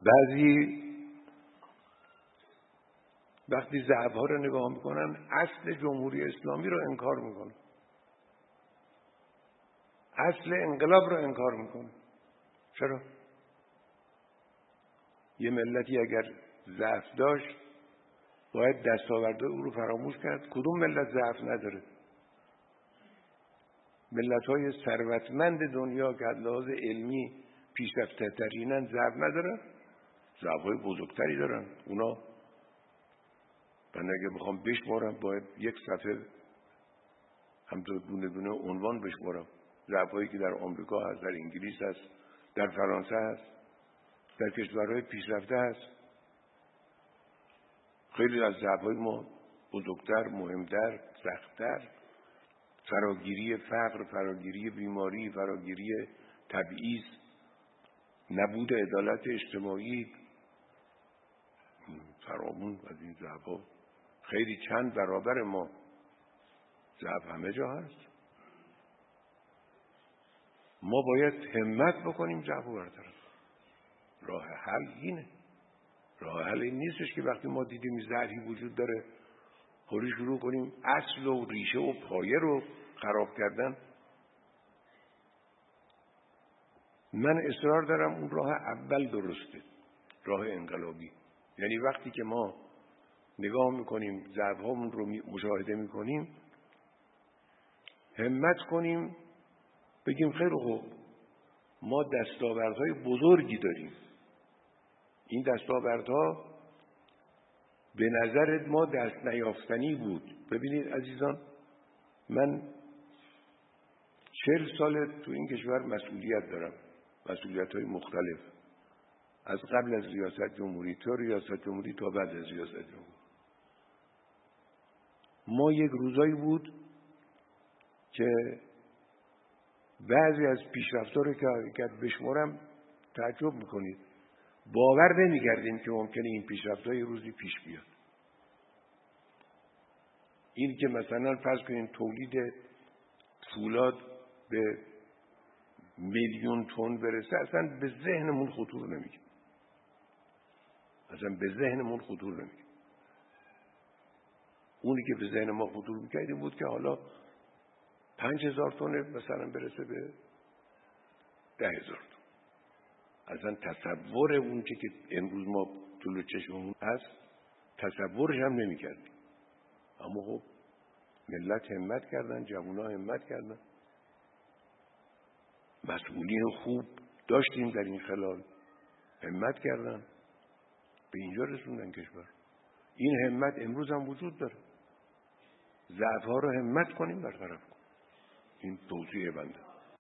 بعضی وقتی ضعف‌ها رو نگاه میکنن اصل جمهوری اسلامی رو انکار میکنن، اصل انقلاب رو انکار میکنن. چرا؟ یه ملتی اگر ضعف داشت باید دستاوردهای او رو فراموش کرد. کدوم ملت ضعف نداره؟ ملت‌های ثروتمند دنیا که از لحاظ علمی پیشرفته ترینن ضعف ندارن؟ ضعف‌های بزرگتری دارن. اونا من اگه بخوام بشمارم باید یک صفحه همطور دونه دونه عنوان بشمارم. ضعف‌هایی که در آمریکا هست، در انگلیس هست، در فرانسه هست، در کشورهای پیشرفته هست. خیلی از ضعف‌های ما بزرگتر، مهمتر، سختتر، فراگیری فقر، فراگیری بیماری، فراگیری تبعیض، نبود عدالت اجتماعی، فرامون از این ضعف‌ها خیلی چند برابر ما. ضعف همه جا هست. ما باید همت بکنیم ضعف رو برطرف. راه حل اینه. راه حل این نیستش که وقتی ما دیدیم ضعفی وجود داره فوری شروع کنیم اصل و ریشه و پایه رو خراب کردن. من اصرار دارم اون راه اول درسته، راه انقلابی. یعنی وقتی که ما نگاه میکنیم ضعف‌هامون رو مشاهده میکنیم همت کنیم بگیم خیلی خوب ما دستاوردهای بزرگی داریم. این دستاوردها به نظر ما دست نیافتنی بود. ببینید عزیزان، من 40 سال تو این کشور مسئولیت دارم، مسئولیت‌های مختلف، از قبل از ریاست جمهوری تا ریاست جمهوری تا بعد از ریاست جمهوری. ما یک روزایی بود که بعضی از پیشرفت‌ها رو که بشمارم تعجب میکنید، باور نمی‌کردیم که ممکنه این پیشرفت‌ها یه روزی پیش بیاد. این که مثلا فرض کنید تولید فولاد به میلیون تن برسه اصلا به ذهنمون خطور نمی‌کنه. اصلا به ذهنمون خطور نمی‌کنه. اونی که به ذهن ما خطور می‌کرد این بود که حالا 5000 تن مثلا برسه به 10000 تن. اصلا تصور اون که امروز ما طول چشممون هست تصورش هم نمی‌کردیم. اما خب ملت همت کردن، جوونا همت کردن، مسئولین خوب داشتیم در این خلال همت کردن، به اینجا رسوندن کشور. این همت امروز هم وجود داره. ضعف‌ها رو همت کنیم برطرف کنیم. این توصیه بنده.